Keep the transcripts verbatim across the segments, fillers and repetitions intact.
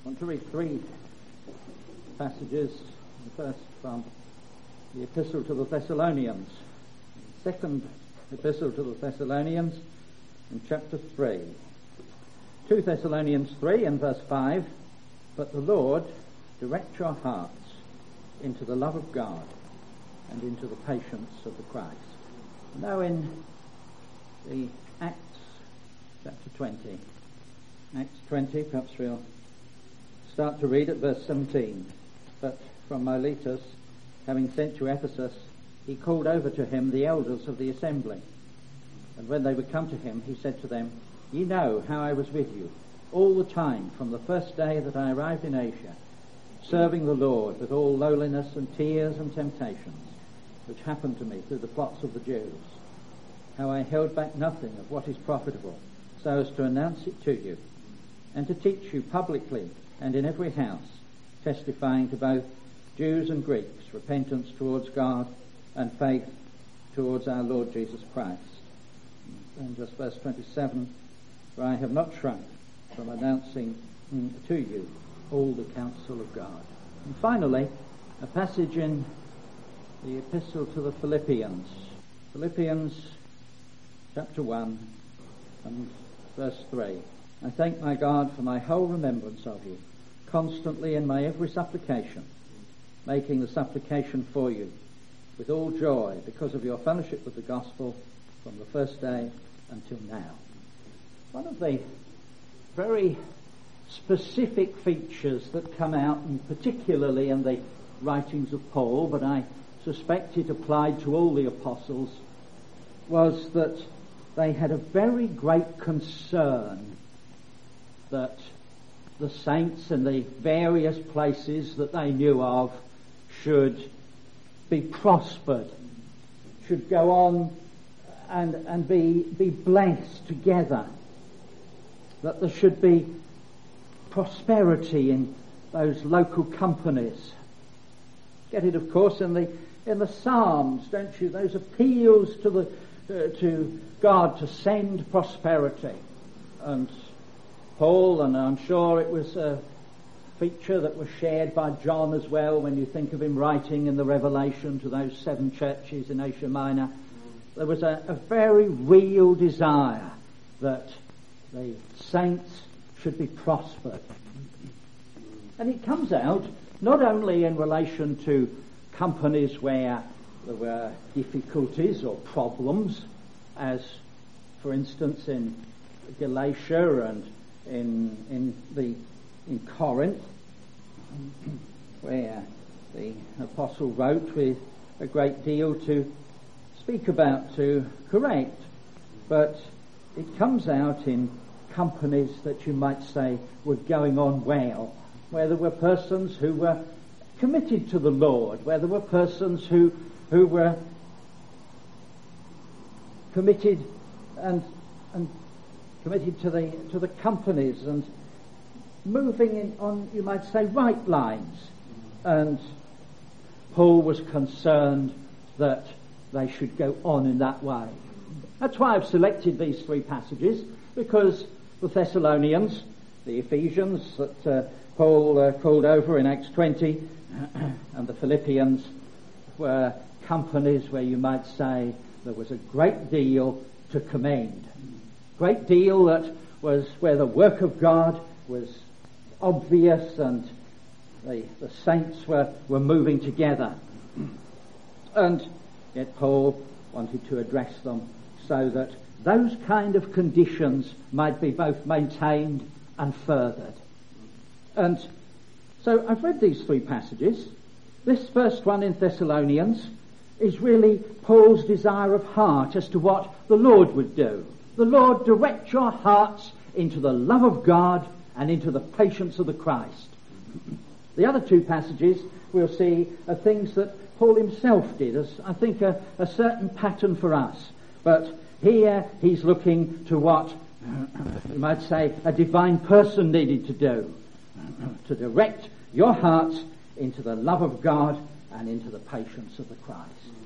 I want to read three passages. The first from the Epistle to the Thessalonians. The second Epistle to the Thessalonians in chapter three. two Thessalonians three and verse five. But the Lord direct your hearts into the love of God and into the patience of the Christ. Now in the Acts chapter twenty. Acts twenty, perhaps we'll start to read at verse seventeen. But from Miletus, having sent to Ephesus, he called over to him the elders of the assembly. And when they were come to him, he said to them, Ye know how I was with you all the time from the first day that I arrived in Asia, serving the Lord with all lowliness and tears and temptations, which happened to me through the plots of the Jews, how I held back nothing of what is profitable, so as to announce it to you, and to teach you publicly and in every house, testifying to both Jews and Greeks repentance towards God and faith towards our Lord Jesus Christ. And just verse twenty-seven, for I have not shrunk from announcing to you all the counsel of God. And finally, a passage in the Epistle to the Philippians. Philippians chapter one and verse three. I thank my God for my whole remembrance of you, constantly in my every supplication, making the supplication for you with all joy because of your fellowship with the gospel from the first day until now. One of the very specific features that come out, and particularly in the writings of Paul, but I suspect it applied to all the apostles, was that they had a very great concern that the saints in the various places that they knew of should be prospered, should go on and, and be, be blessed together, that there should be prosperity in those local companies. Get it, of course, in the in the Psalms, don't you? Those appeals to the uh, to God to send prosperity. And Paul, and I'm sure it was a feature that was shared by John as well when you think of him writing in the Revelation to those seven churches in Asia Minor. There was a, a very real desire that the saints should be prospered. And it comes out not only in relation to companies where there were difficulties or problems, as for instance in Galatia and in in the in Corinth, where the apostle wrote with a great deal to speak about, to correct, but it comes out in companies that you might say were going on well, where there were persons who were committed to the Lord, where there were persons who who were committed and and committed to the to the companies and moving in on, you might say, right lines. And Paul was concerned that they should go on in that way. That's why I've selected these three passages, because the Thessalonians, the Ephesians that uh, Paul uh, called over in Acts twenty, and the Philippians were companies where you might say there was a great deal to commend. Great deal that was where the work of God was obvious and the, the saints were, were moving together. And yet Paul wanted to address them so that those kind of conditions might be both maintained and furthered. And so I've read these three passages. This first one in Thessalonians is really Paul's desire of heart as to what the Lord would do. The Lord direct your hearts into the love of God and into the patience of the Christ. The other two passages we'll see are things that Paul himself did, as I think a, a certain pattern for us. But here he's looking to what you might say a divine person needed to do, to direct your hearts into the love of God and into the patience of the Christ.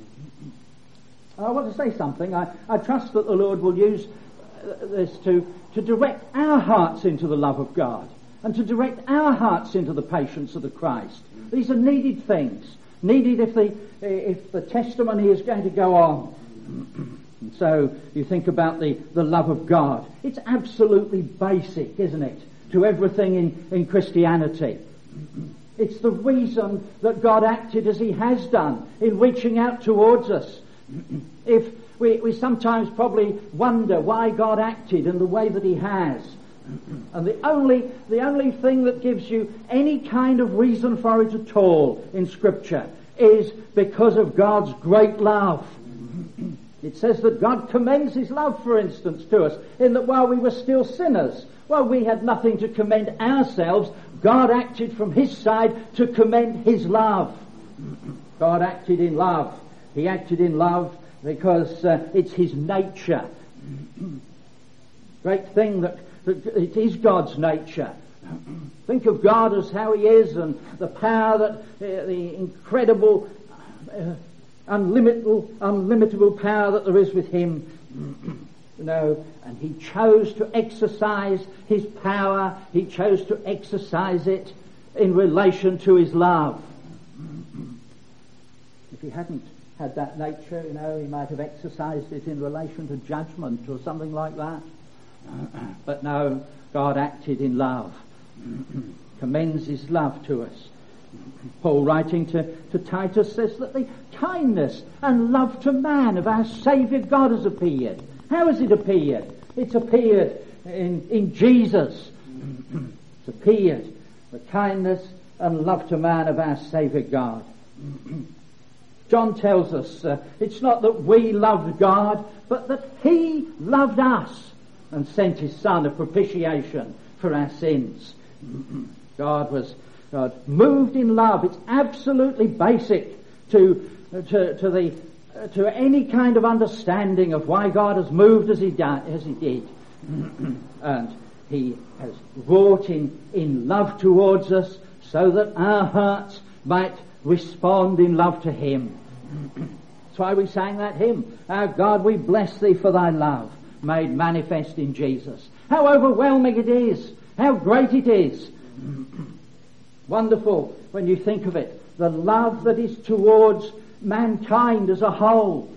I want to say something. I, I trust that the Lord will use this to, to direct our hearts into the love of God. and to direct our hearts into the patience of the Christ. These are needed things, needed if the if the testimony is going to go on. And so you think about the, the love of God. It's absolutely basic, isn't it, to everything in, in Christianity. It's the reason that God acted as he has done in reaching out towards us. If we, we sometimes probably wonder why God acted in the way that he has. And the only, the only thing that gives you any kind of reason for it at all in Scripture is because of God's great love. It says that God commends his love, for instance, to us, in that while we were still sinners, while we had nothing to commend ourselves, God acted from his side to commend his love. God acted in love. He acted in love because uh, it's his nature. Great thing that, that it is God's nature. Think of God as how he is, and the power that, uh, the incredible, uh, unlimitable, unlimitable power that there is with him. You know, and he chose to exercise his power. He chose to exercise it in relation to his love. If he hadn't had that nature, you know, he might have exercised it in relation to judgment or something like that. But no, God acted in love. Commends his love to us. Paul, writing to, to Titus, says that the kindness and love to man of our Saviour God has appeared. How has it appeared? It's appeared in, in Jesus. It's appeared. The kindness and love to man of our Saviour God. John tells us uh, it's not that we loved God, but that he loved us and sent his Son a propitiation for our sins. God was God moved in love. It's absolutely basic to to, to the uh, to any kind of understanding of why God has moved as he done, as he did, and he has wrought in in love towards us, so that our hearts might respond in love to him. That's why we sang that hymn. Our God, we bless thee for thy love made manifest in Jesus. How overwhelming it is. How great it is. Wonderful when you think of it. The love that is towards mankind as a whole.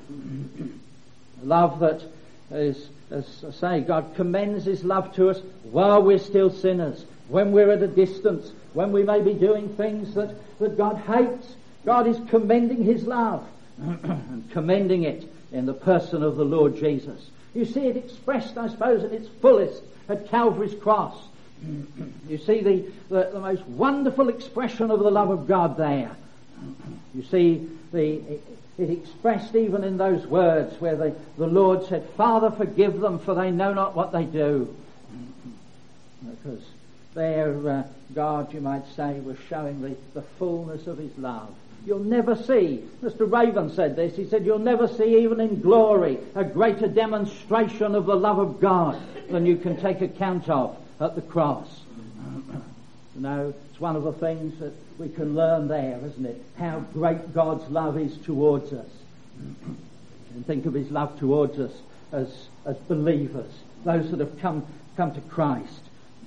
Love that is, as I say, God commends his love to us while we're still sinners. When we're at a distance. When we may be doing things that, that God hates. God is commending his love. And commending it in the person of the Lord Jesus. You see it expressed, I suppose, in its fullest at Calvary's cross. You see the, the, the most wonderful expression of the love of God there. You see the it, it expressed even in those words where the, the Lord said, Father, forgive them, for they know not what they do. Because there, uh, God, you might say, was showing the, the fullness of his love. You'll never see, Mister Raven said this, he said, you'll never see even in glory a greater demonstration of the love of God than you can take account of at the cross. You know, it's one of the things that we can learn there, isn't it? How great God's love is towards us. And think of his love towards us as, as believers, those that have come, come to Christ.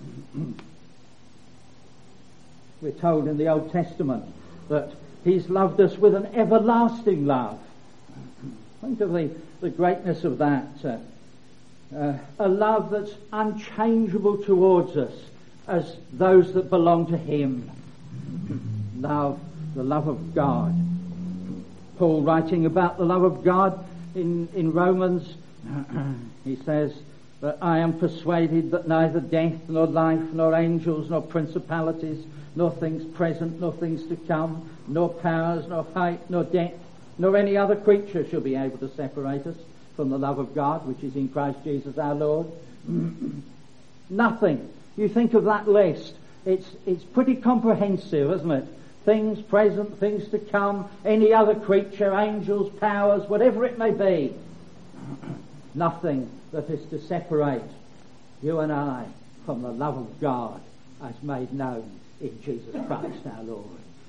We're told in the Old Testament that he's loved us with an everlasting love. Think of the, the greatness of that. Uh, uh, a love that's unchangeable towards us as those that belong to him. Love, the love of God. Paul, writing about the love of God in, in Romans, he says that I am persuaded that neither death nor life nor angels nor principalities nor things present nor things to come, nor powers, nor height, nor depth, nor any other creature shall be able to separate us from the love of God, which is in Christ Jesus our Lord. Nothing. You think of that list. It's it's pretty comprehensive, isn't it? Things present, things to come, any other creature, angels, powers, whatever it may be. Nothing that is to separate you and I from the love of God as made known in Jesus Christ our Lord.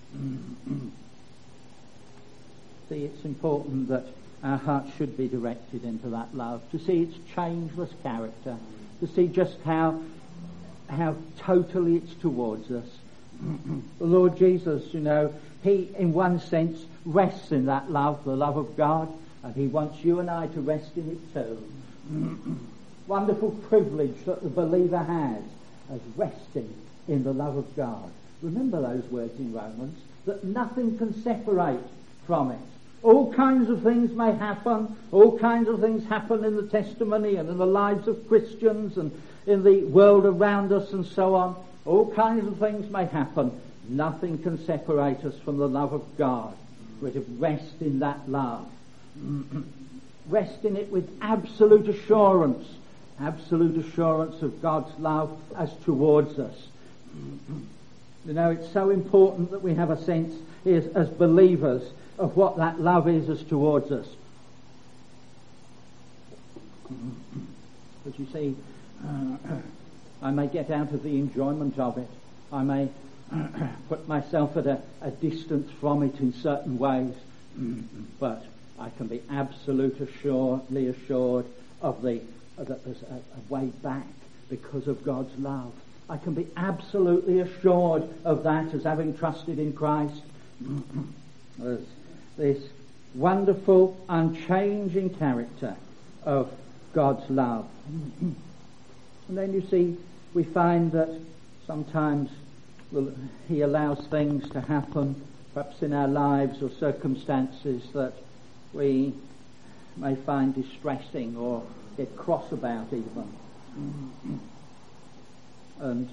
See, it's important that our hearts should be directed into that love, to see its changeless character, to see just how how totally it's towards us. The Lord Jesus, you know, he in one sense rests in that love, the love of God, and he wants you and I to rest in it too. Wonderful privilege that the believer has as resting in the love of God. Remember those words in Romans, that nothing can separate from it. All kinds of things may happen, all kinds of things happen in the testimony and in the lives of Christians and in the world around us and so on. All kinds of things may happen. Nothing can separate us from the love of God. We're to rest in that love. Rest in it with absolute assurance. Absolute assurance of God's love as towards us. You know, it's so important that we have a sense is, as believers of what that love is as towards us. But you see, uh, I may get out of the enjoyment of it. I may put myself at a, a distance from it in certain ways. But I can be absolutely assuredly assured of the that there's a, a way back because of God's love. I can be absolutely assured of that as having trusted in Christ. There's this wonderful, unchanging character of God's love. And then you see, we find that sometimes he allows things to happen, perhaps in our lives or circumstances that we may find distressing or get cross about even. And,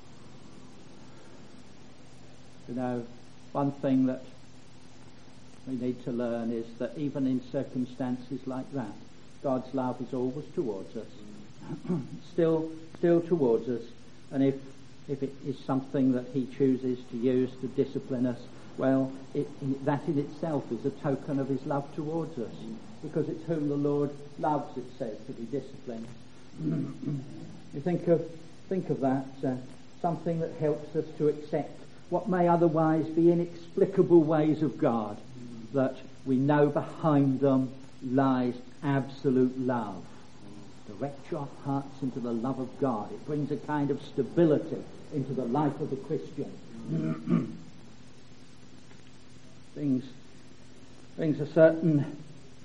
you know, one thing that we need to learn is that even in circumstances like that, God's love is always towards us. still still towards us. And if if it is something that he chooses to use to discipline us, well, it, that in itself is a token of his love towards us, because it's whom the Lord loves, it says, to be disciplined. You think of think of that, uh, something that helps us to accept what may otherwise be inexplicable ways of God, that we know behind them lies absolute love. Direct your hearts into the love of God. It brings a kind of stability into the life of the Christian. brings, brings a certain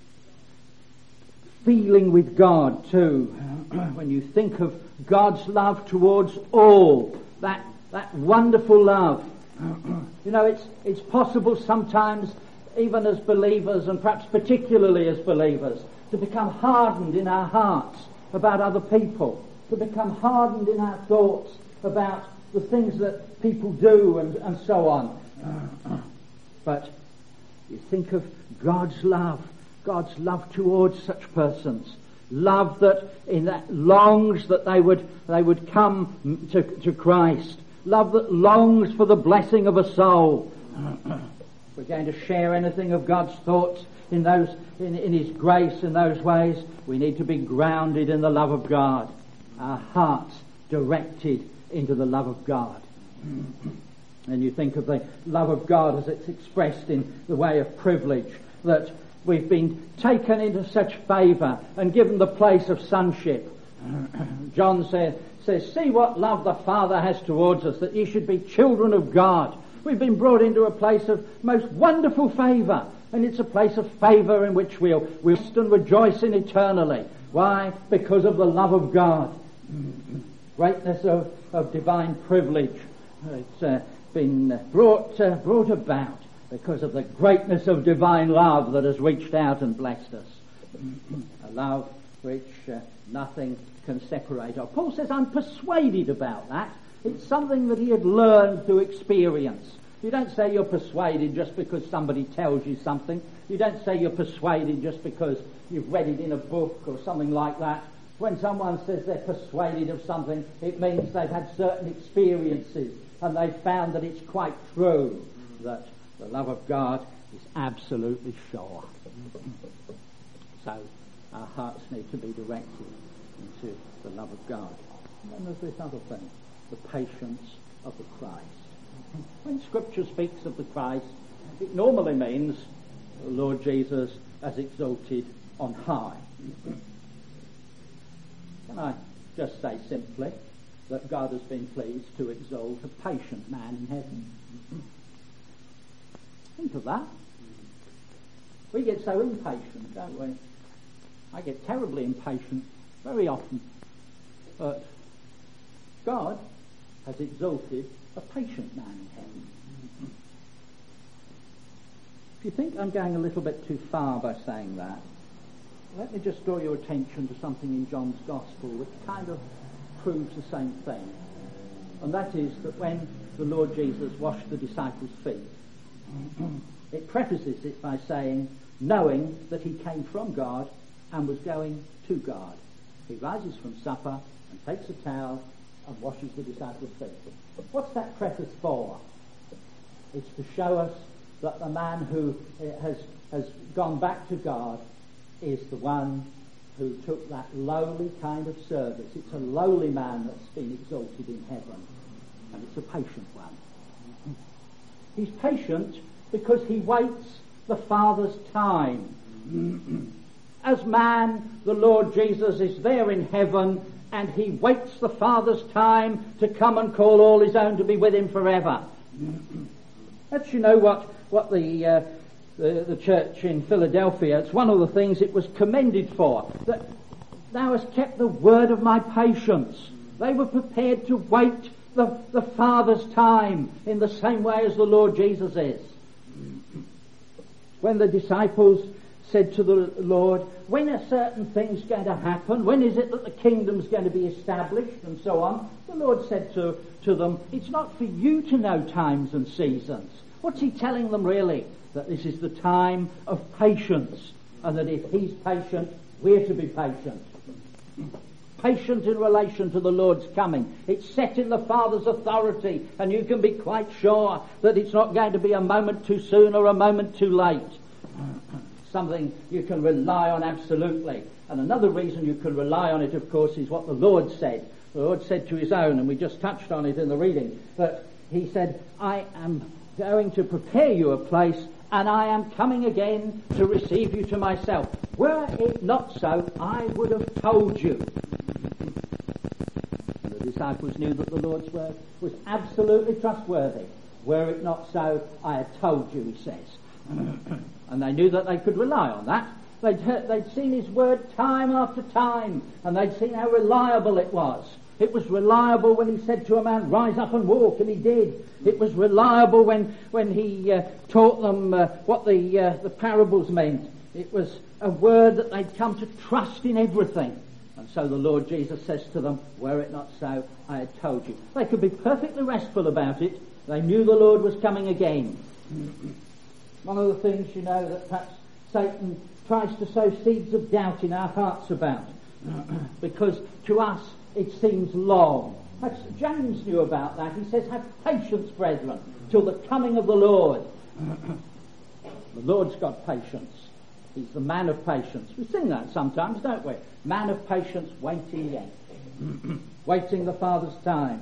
feeling with God too. When you think of God's love towards all, that that wonderful love. You know, it's it's possible sometimes, even as believers, and perhaps particularly as believers, to become hardened in our hearts about other people, to become hardened in our thoughts about the things that people do and, and so on. But you think of God's love, God's love towards such persons, love that in that longs that they would they would come to, to Christ, love that longs for the blessing of a soul. If we're going to share anything of God's thoughts in those in, in his grace in those ways, we need to be grounded in the love of God, our hearts directed into the love of God. And you think of the love of God as it's expressed in the way of privilege, that we've been taken into such favour and given the place of sonship. John says, says, see what love the Father has towards us, that ye should be children of God. We've been brought into a place of most wonderful favour, and it's a place of favour in which we'll, we'll rest and rejoice in eternally. Why? Because of the love of God. Greatness of, of divine privilege. It's uh, been brought uh, brought about because of the greatness of divine love that has reached out and blessed us. A love which uh, nothing can separate us. Paul says, I'm persuaded about that. It's something that he had learned through experience. You don't say you're persuaded just because somebody tells you something. You don't say you're persuaded just because you've read it in a book or something like that. When someone says they're persuaded of something, it means they've had certain experiences and they've found that it's quite true, that the love of God is absolutely sure. So our hearts need to be directed into the love of God. And then there's this other thing, the patience of the Christ. When Scripture speaks of the Christ, it normally means the Lord Jesus as exalted on high. Can I just say simply that God has been pleased to exalt a patient man in heaven. Think of that. We get so impatient, don't we? I get terribly impatient very often. But God has exalted a patient man in heaven. If you think I'm going a little bit too far by saying that, let me just draw your attention to something in John's Gospel which kind of proves the same thing. And that is that when the Lord Jesus washed the disciples' feet, it prefaces it by saying, knowing that he came from God and was going to God. He rises from supper and takes a towel and washes the disciples' feet. What's that preface for? It's to show us that the man who has, has gone back to God is the one who took that lowly kind of service. It's a lowly man that's been exalted in heaven, and it's a patient one. He's patient because he waits the Father's time. As man, the Lord Jesus is there in heaven, and he waits the Father's time to come and call all his own to be with him forever. That's, you know, what, what the, uh, the the church in Philadelphia, it's one of the things it was commended for, that thou hast kept the word of my patience. They were prepared to wait the, the Father's time in the same way as the Lord Jesus is. When the disciples said to the Lord, when are certain things going to happen? When is it that the kingdom's going to be established? And so on. The Lord said to, to them, it's not for you to know times and seasons. What's he telling them really? That this is the time of patience, and that if he's patient, we're to be patient. Patient in relation to the Lord's coming. It's set in the Father's authority, and you can be quite sure that it's not going to be a moment too soon or a moment too late. Something you can rely on absolutely. And another reason you can rely on it, of course, is what the Lord said. The Lord said to his own, and we just touched on it in the reading, that he said, I am going to prepare you a place, and I am coming again to receive you to myself. Were it not so, I would have told you. And the disciples knew that the Lord's word was absolutely trustworthy. Were it not so, I had told you, he says. And they knew that they could rely on that. They'd, heard, they'd seen his word time after time, and they'd seen how reliable it was. It was reliable when he said to a man, rise up and walk, and he did. It was reliable when, when he uh, taught them uh, what the, uh, the parables meant. It was a word that they'd come to trust in everything. And so the Lord Jesus says to them, were it not so, I had told you. They could be perfectly restful about it. They knew the Lord was coming again. One of the things, you know, that perhaps Satan tries to sow seeds of doubt in our hearts about, because to us it seems long. Perhaps James knew about that. He says, have patience, brethren, till the coming of the Lord. The Lord's got patience. He's the man of patience. We sing that sometimes, don't we? Man of patience, waiting yet. Waiting the Father's time.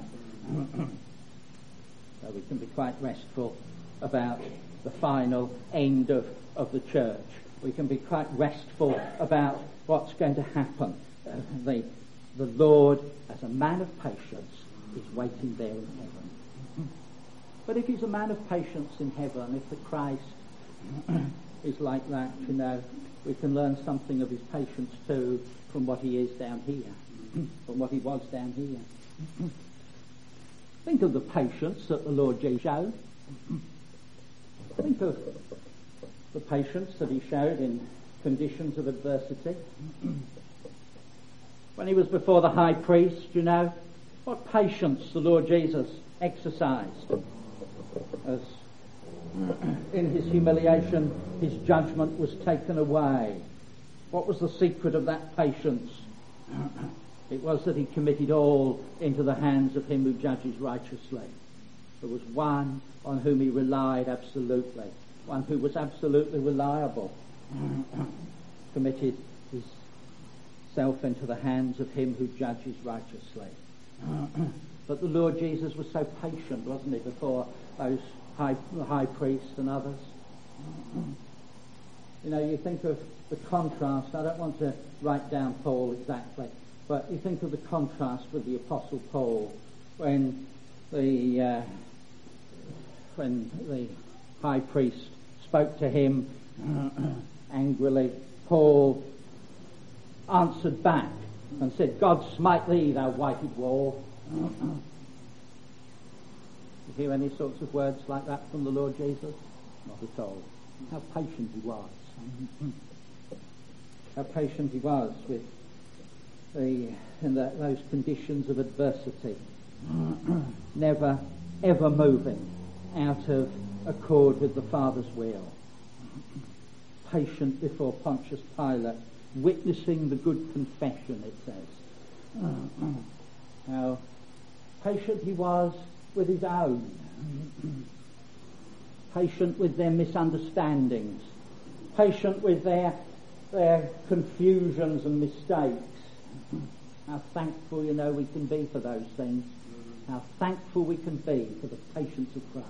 So we can be quite restful about the final end of, of the church. We can be quite restful about what's going to happen. Uh, the, the Lord, as a man of patience, is waiting there in heaven. But if he's a man of patience in heaven, if the Christ is like that, you know, we can learn something of his patience too from what he is down here, from what he was down here. Think of the patience that the Lord Jesus showed. Think of the patience that he showed in conditions of adversity. When he was before the high priest, you know, what patience the Lord Jesus exercised. As in his humiliation, his judgment was taken away. What was the secret of that patience? It was that he committed all into the hands of him who judges righteously. There was one on whom he relied absolutely, one who was absolutely reliable, committed his self into the hands of him who judges righteously. But the Lord Jesus was so patient, wasn't he, before those high, the high priests and others. You know, you think of the contrast. I don't want to write down Paul exactly, But you think of the contrast with the Apostle Paul when the uh, when the high priest spoke to him angrily. Paul answered back and said, "God smite thee, thou whited wall." You hear any sorts of words like that from the Lord Jesus? Not at all. How patient he was. How patient he was with the in the, those conditions of adversity. Never, ever moving out of accord with the Father's will. Patient before Pontius Pilate, witnessing the good confession, it says. How patient he was with his own. Patient with their misunderstandings. Patient with their their confusions and mistakes. How thankful, you know, we can be for those things. How thankful we can be for the patience of Christ.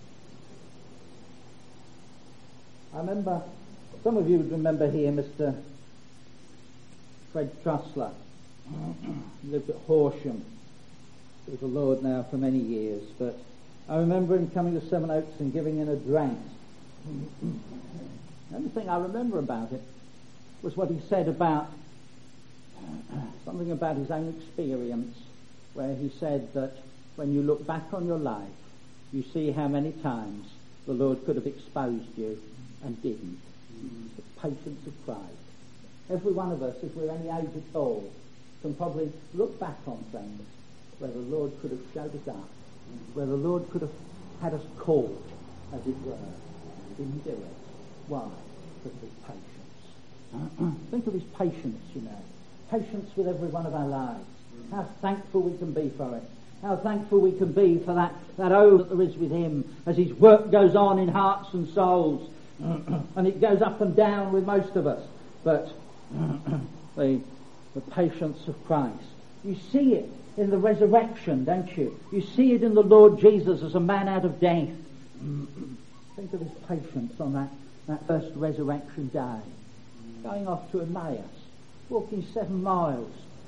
I remember, some of you would remember here Mister Fred Trussler. He lived at Horsham with the Lord now for many years, but I remember him coming to Sevenoaks and giving an address. The only thing I remember about it was what he said about something about his own experience, where he said that when you look back on your life, you see how many times the Lord could have exposed you and didn't. The patience of Christ. Every one of us, if we're any age at all, can probably look back on things where the Lord could have showed us up, where the Lord could have had us caught, as it were. He didn't do it. Why? Because of his patience. Think of his patience, you know. Patience with every one of our lives. How thankful we can be for it. How thankful we can be for that, that oath that there is with him as his work goes on in hearts and souls. And it goes up and down with most of us. But the, the patience of Christ. You see it in the resurrection, don't you? You see it in the Lord Jesus as a man out of death. Think of his patience on that, that first resurrection day. Going off to Emmaus, walking seven miles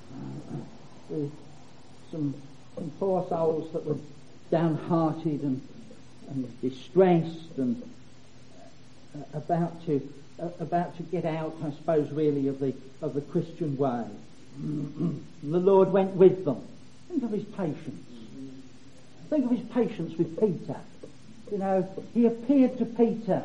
with some, some poor souls that were downhearted and, and distressed and uh, about to uh, about to get out, I suppose, really of the of the Christian way. And the Lord went with them. Think of his patience. Think of his patience with Peter. You know, he appeared to Peter.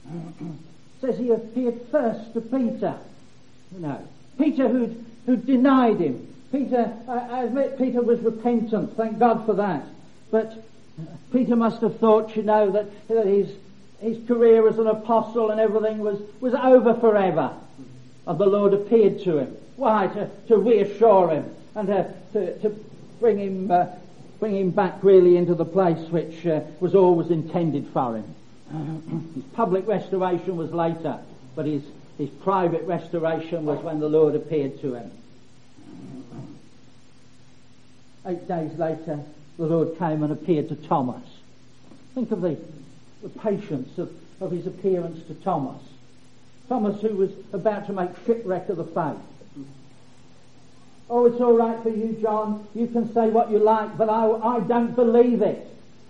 Says he appeared first to Peter. You know, Peter who'd, who'd denied him. Peter, I, I admit Peter was repentant. Thank God for that. But Peter must have thought, you know, that, that his his career as an apostle and everything was, was over forever. And the Lord appeared to him. Why? To, to reassure him and to, to, to bring him uh, bring him back really into the place which uh, was always intended for him. His public restoration was later, but his, his private restoration was when the Lord appeared to him. Eight days later, the Lord came and appeared to Thomas. Think of the, the patience of, of his appearance to Thomas. Thomas, who was about to make shipwreck of the faith. Oh, it's all right for you, John. You can say what you like, but I, I don't believe it.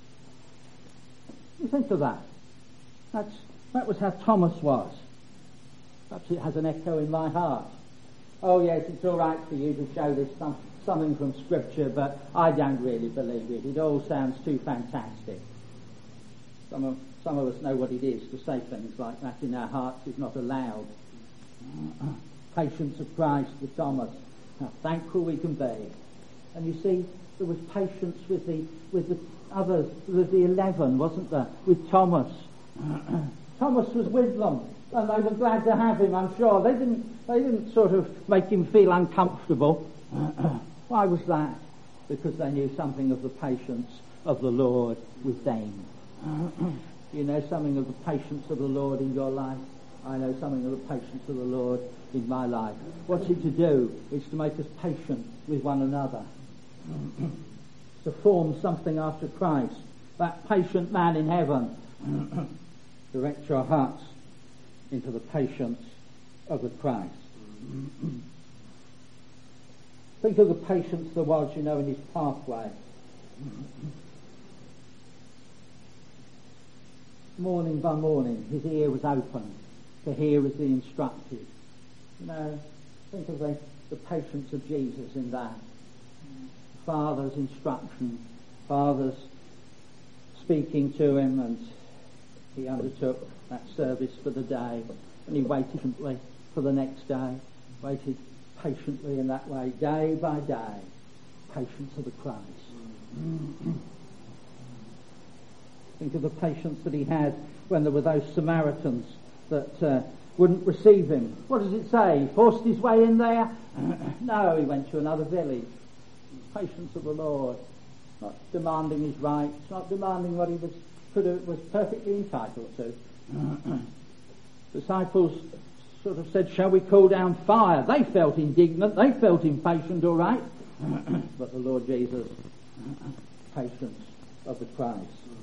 You think of that. That's, that was how Thomas was. Perhaps it has an echo in my heart. Oh, yes, it's all right for you to show this some, something from Scripture, but I don't really believe it. It all sounds too fantastic. Some of, some of us know what it is to say things like that in our hearts is not allowed. Patience of Christ with Thomas. How thankful we can be. And you see, there was patience with the with the others, with the eleven, wasn't there? With Thomas. Thomas was with them, and they were glad to have him, I'm sure. They didn't they didn't sort of make him feel uncomfortable. Why was that? Because they knew something of the patience of the Lord with them. You know something of the patience of the Lord in your life? I know something of the patience of the Lord in my life. What's it to do? It's to make us patient with one another. To form something after Christ. That patient man in heaven. Direct your hearts into the patience of the Christ. Think of the patience there was, you know, in his pathway. Morning by morning, his ear was open to hear as he instructed. You know, think of the, the patience of Jesus in that. Father's instruction, Father's speaking to him, and he undertook that service for the day, and he waited patiently for the next day, waited patiently in that way, day by day. Patience of the Christ. Think of the patience that he had when there were those Samaritans that uh, wouldn't receive him. What does it say? He forced his way in there? No, he went to another village. Patience of the Lord, not demanding his rights, not demanding what he was could have, was perfectly entitled to. Disciples sort of said, shall we call down fire? They felt indignant, they felt impatient, all right. But the Lord Jesus, patience of the Christ.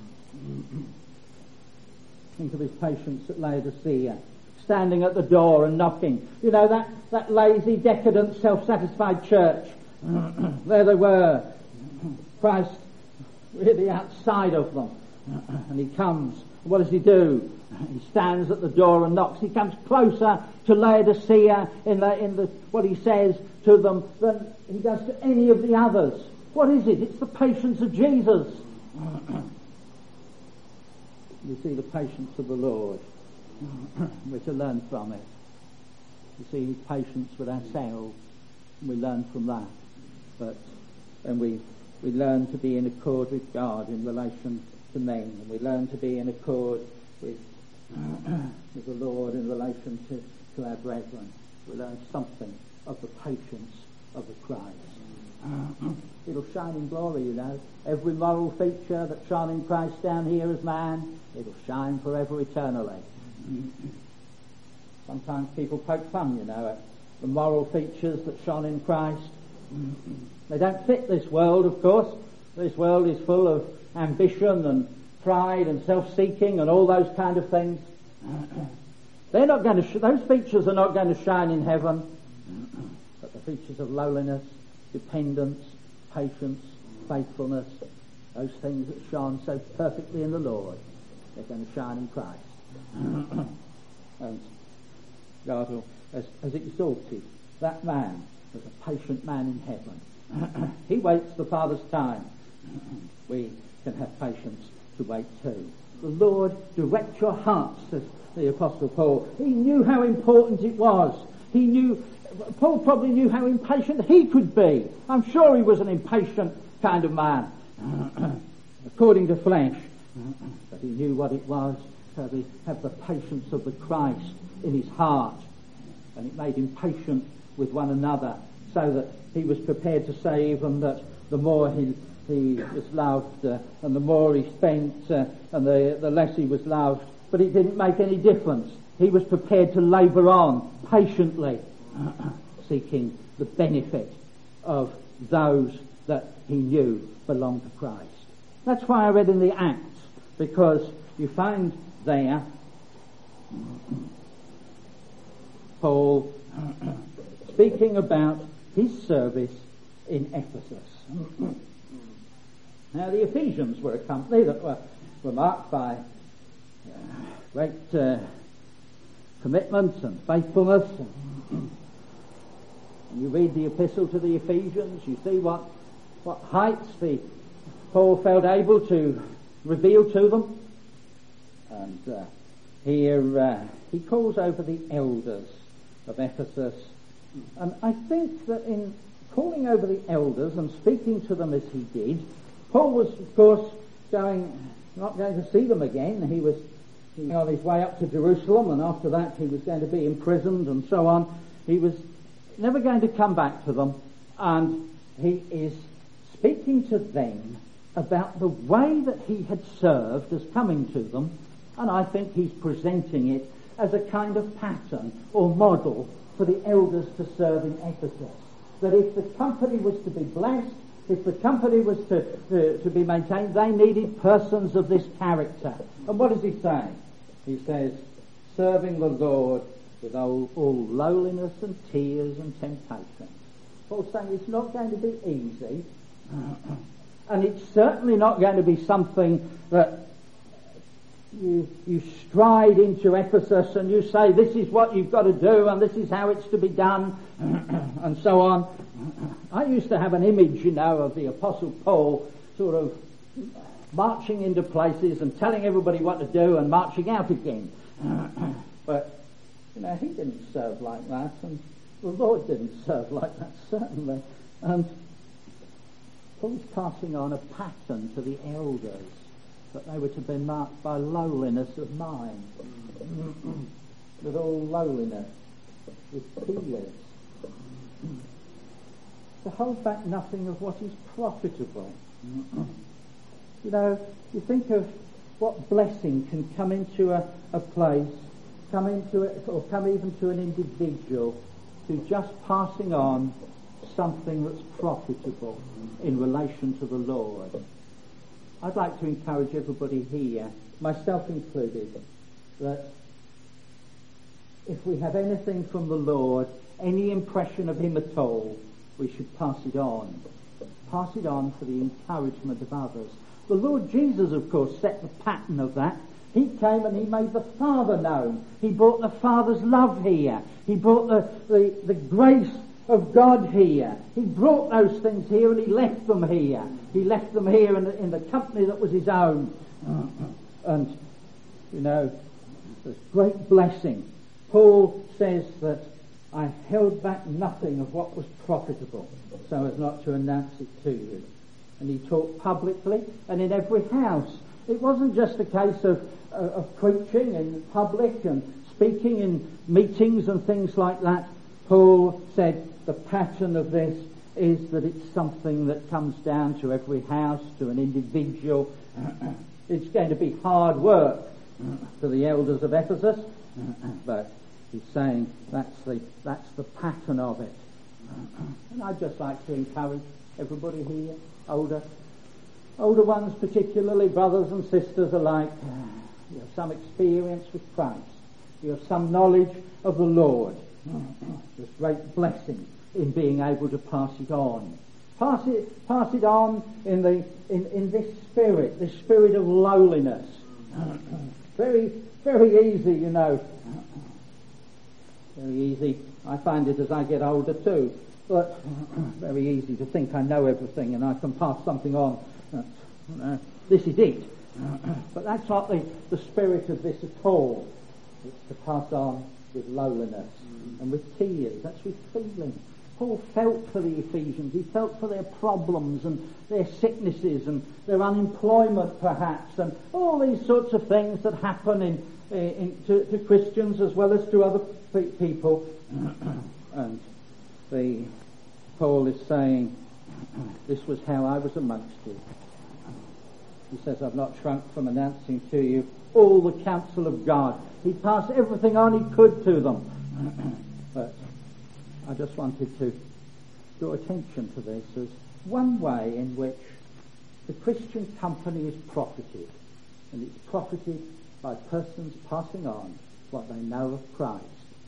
Think of his patience at Laodicea, standing at the door and knocking. You know, that, that lazy, decadent, self-satisfied church. There they were. Christ really outside of them. And he comes. What does he do? He stands at the door and knocks. He comes closer to Laodicea in the, in the what he says to them than he does to any of the others. What is it? It's the patience of Jesus. You see the patience of the Lord. We're to learn from it. You see his patience with ourselves. We learn from that. But and we we learn to be in accord with God in relation to men, and we learn to be in accord with with the Lord in relation to, to our brethren. We learn something of the patience of the Christ. It'll shine in glory, you know. Every moral feature that shone in Christ down here as man, it'll shine forever eternally. Sometimes people poke fun, you know, at the moral features that shone in Christ. They don't fit this world, of course. This world is full of ambition and pride and self-seeking and all those kind of things. They're not going to. Sh- those features are not going to shine in heaven. But the features of lowliness, dependence, patience, faithfulness, those things that shone so perfectly in the Lord, they're going to shine in Christ. And God will, has, has exalted that man as a patient man in heaven. He waits the Father's time. We can have patience to wait too. The Lord direct your hearts, says the Apostle Paul. He knew how important it was. He knew, Paul probably knew how impatient he could be. I'm sure he was an impatient kind of man, according to flesh. But he knew what it was to have the patience of the Christ in his heart. And it made him patient with one another, so that he was prepared to say even that the more he he was loved uh, and the more he spent uh, and the, the less he was loved, but it didn't make any difference. He was prepared to labour on patiently, seeking the benefit of those that he knew belonged to Christ. That's why I read in the Acts, because you find there Paul speaking about his service in Ephesus. Now the Ephesians were a company that were, were marked by uh, great uh, commitment and faithfulness. And you read the epistle to the Ephesians, you see what, what heights the Paul felt able to reveal to them. And uh, here uh, he calls over the elders of Ephesus. And I think that in calling over the elders and speaking to them as he did, Paul was, of course, going, not going to see them again. He was, he was on his way up to Jerusalem, and after that he was going to be imprisoned and so on. He was never going to come back to them, and he is speaking to them about the way that he had served as coming to them, and I think he's presenting it as a kind of pattern or model for the elders to serve in Ephesus. That if the company was to be blessed, if the company was to, to, to be maintained, they needed persons of this character. And what does he say? He says, serving the Lord with all, all lowliness and tears and temptation. Paul's saying it's not going to be easy, and it's certainly not going to be something that you, you stride into Ephesus and you say this is what you've got to do and this is how it's to be done and so on. I used to have an image, you know, of the Apostle Paul sort of marching into places and telling everybody what to do and marching out again. But, you know, he didn't serve like that, and the Lord didn't serve like that, certainly. And Paul's passing on a pattern to the elders, that they were to be marked by lowliness of mind, with all lowliness, with tears, to hold back nothing of what is profitable. You know, you think of what blessing can come into a, a place, come into it, or come even to an individual, to just passing on something that's profitable in relation to the Lord. I'd like to encourage everybody here, myself included, that if we have anything from the Lord, any impression of Him at all, we should pass it on. Pass it on for the encouragement of others. The Lord Jesus, of course, set the pattern of that. He came and He made the Father known. He brought the Father's love here. He brought the, the, the grace of God here. He brought those things here and He left them here. He left them here in the, in the company that was His own. And, you know, there's great blessing. Paul says that I held back nothing of what was profitable so as not to announce it to you. And he taught publicly and in every house. It wasn't just a case of, uh, of preaching in public and speaking in meetings and things like that. Paul said the pattern of this is that it's something that comes down to every house, to an individual. It's going to be hard work for the elders of Ephesus, but he's saying that's the that's the pattern of it. And I'd just like to encourage everybody here, older older ones particularly, brothers and sisters alike, you have some experience with Christ, you have some knowledge of the Lord. There's great blessing in being able to pass it on. Pass it pass it on in the in, in this spirit, this spirit of lowliness. Very, very easy, you know. Very easy. I find it as I get older too. But very easy to think I know everything and I can pass something on. Uh, this is it. But that's not the, the spirit of this at all. It's to pass on with lowliness and with tears. That's with feeling. Paul felt for the Ephesians. He felt for their problems and their sicknesses and their unemployment perhaps and all these sorts of things that happen in, in to, to Christians as well as to other pe- people. And the Paul is saying, this was how I was amongst you. He says, I've not shrunk from announcing to you all the counsel of God. He passed everything on he could to them. But I just wanted to draw attention to this as one way in which the Christian company is profited. And it's profited by persons passing on what they know of Christ.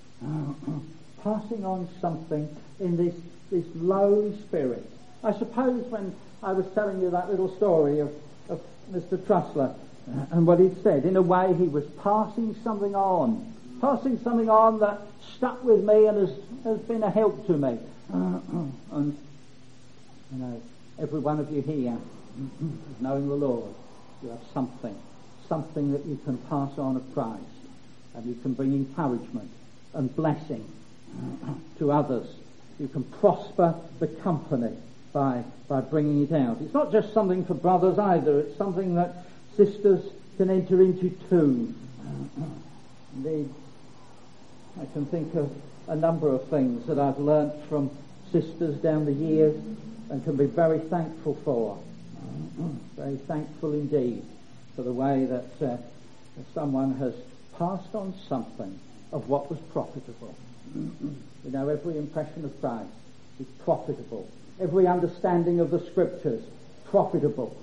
Passing on something in this, this lowly spirit. I suppose when I was telling you that little story of, of Mister Trussler and what he'd said, in a way he was passing something on. Passing something on that stuck with me and has, has been a help to me. And, you know, every one of you here, knowing the Lord, you have something, something that you can pass on of Christ, and you can bring encouragement and blessing to others. You can prosper the company by by bringing it out. It's not just something for brothers either. It's something that sisters can enter into too. Indeed, I can think of a number of things that I've learnt from sisters down the years and can be very thankful for. Very thankful indeed for the way that uh, someone has passed on something of what was profitable. You know, every impression of Christ is profitable. Every understanding of the Scriptures, profitable.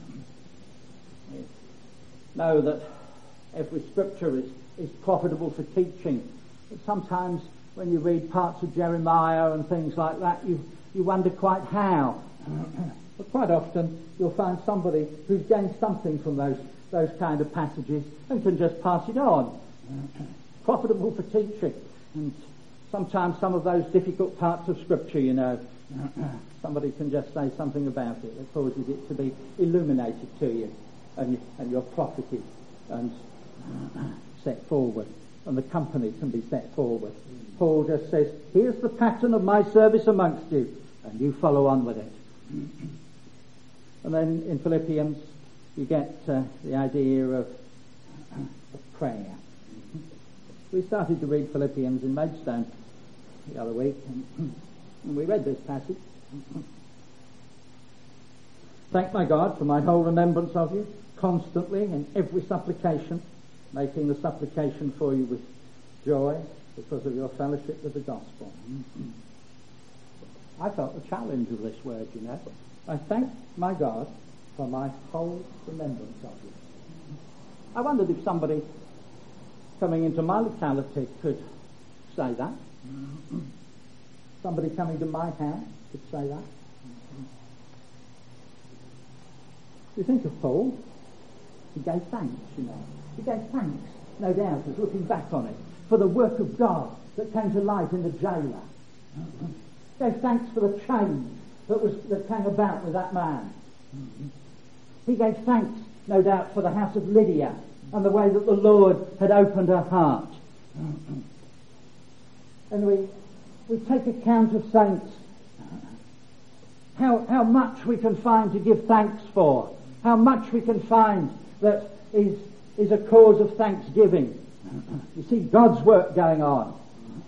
You know that every Scripture is, is profitable for teaching. But sometimes when you read parts of Jeremiah and things like that, you, you wonder quite how. But quite often you'll find somebody who's gained something from those, those kind of passages and can just pass it on. Profitable for teaching. And sometimes some of those difficult parts of Scripture, you know, somebody can just say something about it that causes it to be illuminated to you, and, you, and you're profited and set forward, and the company can be set forward. Paul just says, here's the pattern of my service amongst you, and you follow on with it. And then in Philippians you get uh, the idea of, of prayer. We started to read Philippians in Maidstone the other week, and, and we read this passage. Thank my God for my whole remembrance of you, constantly in every supplication, making the supplication for you with joy because of your fellowship with the gospel. I felt the challenge of this word, you know. I thank my God for my whole remembrance of you. I wondered if somebody coming into my locality could say that. Somebody coming to my house could say that. You think of Paul, he gave thanks, you know. He gave thanks, no doubt, as looking back on it, for the work of God that came to light in the jailer. He gave thanks for the change that was that came about with that man. He gave thanks, no doubt, for the house of Lydia and the way that the Lord had opened her heart. And we we take account of saints, how how much we can find to give thanks for, how much we can find that is is a cause of thanksgiving. You see God's work going on.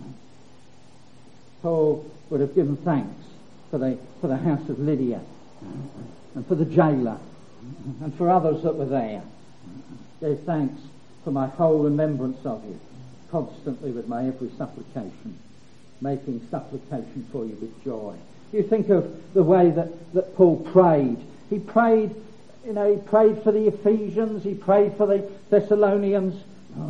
Paul would have given thanks for the for the house of Lydia and for the jailer and for others that were there. Gave thanks for my whole remembrance of you, constantly with my every supplication, making supplication for you with joy. You think of the way that, that Paul prayed. He prayed, you know, he prayed for the Ephesians, he prayed for the Thessalonians,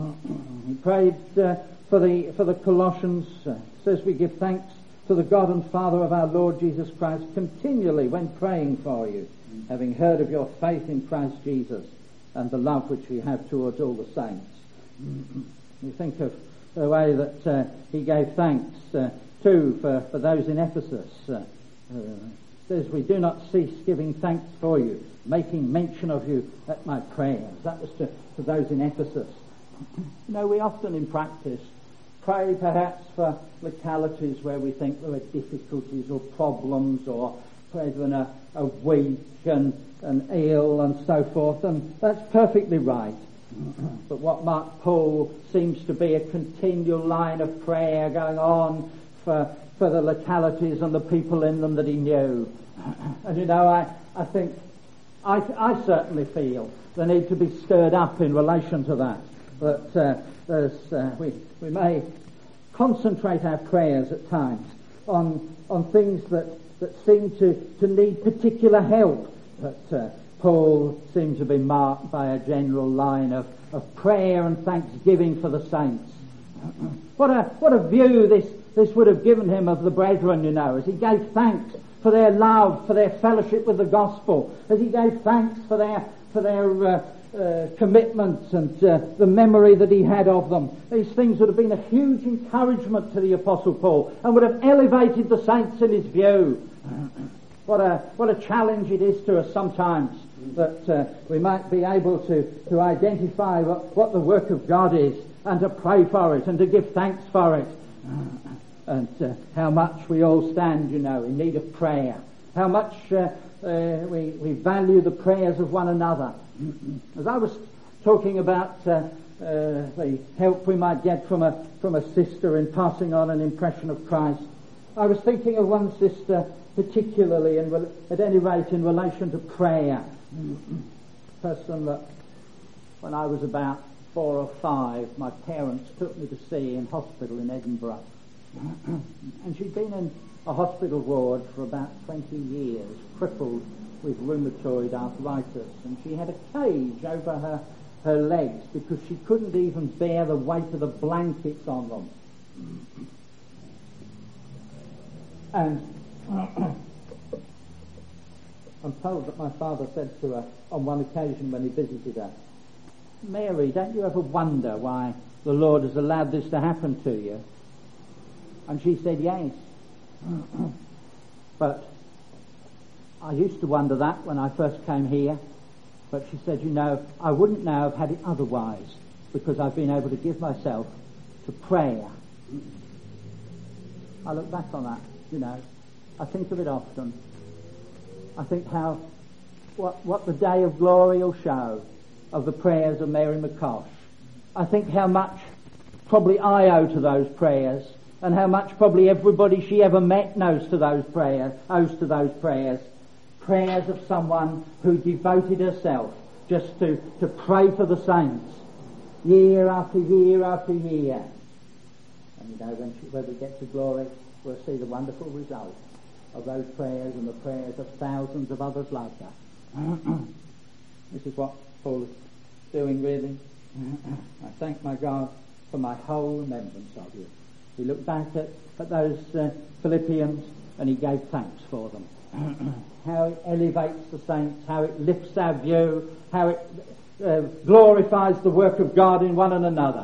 he prayed uh, for the for the Colossians. Uh, says we give thanks to the God and Father of our Lord Jesus Christ continually when praying for you, having heard of your faith in Christ Jesus and the love which we have towards all the saints. You think of the way that uh, he gave thanks uh, too for, for those in Ephesus. Uh, uh, says we do not cease giving thanks for you, making mention of you at my prayers. That was to, to those in Ephesus. You know, we often in practice pray perhaps for localities where we think there are difficulties or problems, or brethren are, are weak and, and ill and so forth, and that's perfectly right. But what Mark Paul seems to be a continual line of prayer going on for for the localities and the people in them that he knew. And you know, I, I think I, I certainly feel the need to be stirred up in relation to that. That uh, there's, uh, we we may concentrate our prayers at times on on things that, that seem to, to need particular help. But uh, Paul seemed to be marked by a general line of, of prayer and thanksgiving for the saints. What a what a view this this would have given him of the brethren, you know, as he gave thanks for their love, for their fellowship with the gospel, as he gave thanks for their for their uh, uh, commitment and uh, the memory that he had of them. These things would have been a huge encouragement to the Apostle Paul and would have elevated the saints in his view. What a what a challenge it is to us sometimes that uh, we might be able to, to identify what, what the work of God is and to pray for it and to give thanks for it. And uh, how much we all stand, you know, in need of prayer. How much uh, uh, we, we value the prayers of one another. As I was talking about uh, uh, the help we might get from a from a sister in passing on an impression of Christ, I was thinking of one sister particularly, in, at any rate, in relation to prayer. A person that, when I was about four or five, my parents took me to see in hospital in Edinburgh. And she'd been in a hospital ward for about twenty years, crippled with rheumatoid arthritis, and she had a cage over her, her legs because she couldn't even bear the weight of the blankets on them. And I'm told that my father said to her on one occasion when he visited her, "Mary, don't you ever wonder why the Lord has allowed this to happen to you?" And she said, "Yes." "But I used to wonder that when I first came here." But she said, "You know, I wouldn't now have had it otherwise, because I've been able to give myself to prayer." I look back on that, you know. I think of it often. I think how, what, what the day of glory will show of the prayers of Mary McCosh. I think how much probably I owe to those prayers, and how much probably everybody she ever met knows to those prayers, owes to those prayers. Prayers of someone who devoted herself just to, to pray for the saints, year after year after year. And you know, when, she, when we get to glory, we'll see the wonderful result of those prayers and the prayers of thousands of others like her. This is what Paul is doing, really. I thank my God for my whole remembrance of you. He looked back at, at those uh, Philippians and he gave thanks for them. How it elevates the saints, how it lifts our view, how it uh, glorifies the work of God in one and another,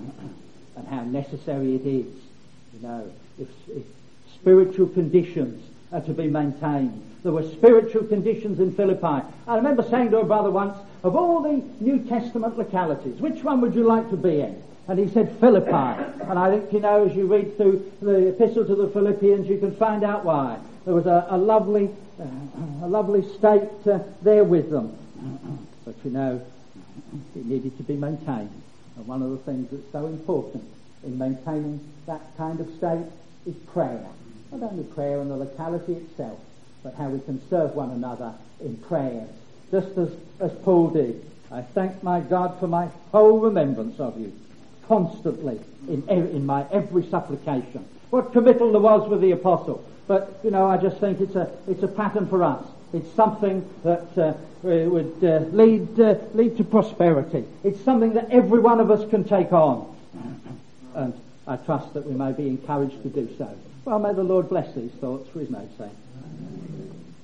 and how necessary it is, you know, if, if spiritual conditions are to be maintained. There were spiritual conditions in Philippi. I remember saying to a brother once, of all the New Testament localities, which one would you like to be in? And he said Philippi. And I think, you know, as you read through the epistle to the Philippians, you can find out why. There was a, a lovely uh, a lovely state uh, there with them. But, you know, it needed to be maintained. And one of the things that's so important in maintaining that kind of state is prayer. Not only prayer in the locality itself, but how we can serve one another in prayers. Just as, as Paul did. I thank my God for my whole remembrance of you, constantly, in, in my every supplication. What committal there was with the apostle. But, you know, I just think it's a it's a pattern for us. It's something that uh, would uh, lead uh, lead to prosperity. It's something that every one of us can take on. And I trust that we may be encouraged to do so. Well, may the Lord bless these thoughts for his name's sake.